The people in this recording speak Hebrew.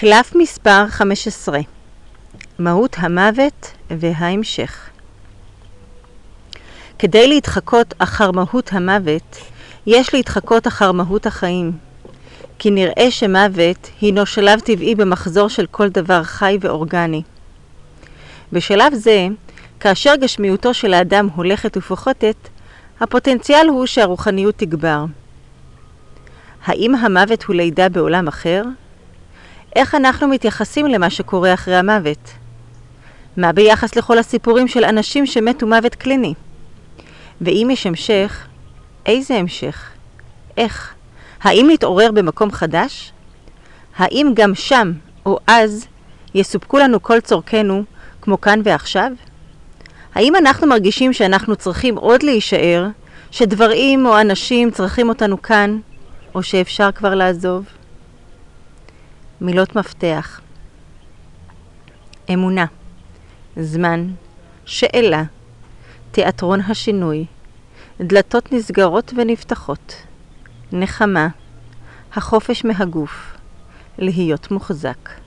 קלף מספר 15. מהות המוות וההמשך. כדי להתחקות אחר מהות המוות, יש להתחקות אחר מהות החיים. כי נראה שמוות הינו שלב טבעי במחזור של כל דבר חי ואורגני. בשלב זה, כאשר גשמיותו של האדם הולכת ופוחתת, הפוטנציאל הוא שהרוחניות תגבר. האם המוות הוא לידה בעולם אחר? איך אנחנו מתייחסים למה שקורה אחרי המוות? מה ביחס לכל הסיפורים של אנשים שמתו מוות קליני? ואם יש המשך, איזה המשך? איך? האם נתעורר במקום חדש? האם גם שם או אז יסופקו לנו כל צורכנו כמו כאן ועכשיו? האם אנחנו מרגישים שאנחנו צריכים עוד להישאר, שדברים או אנשים צריכים אותנו כאן, או שאפשר כבר לעזוב? מילות מפתח: אמונה, זמן, שאלה, תיאטרון השינוי, דלתות נסגרות ונפתחות, נחמה, החופש מהגוף, להיות מוחזק.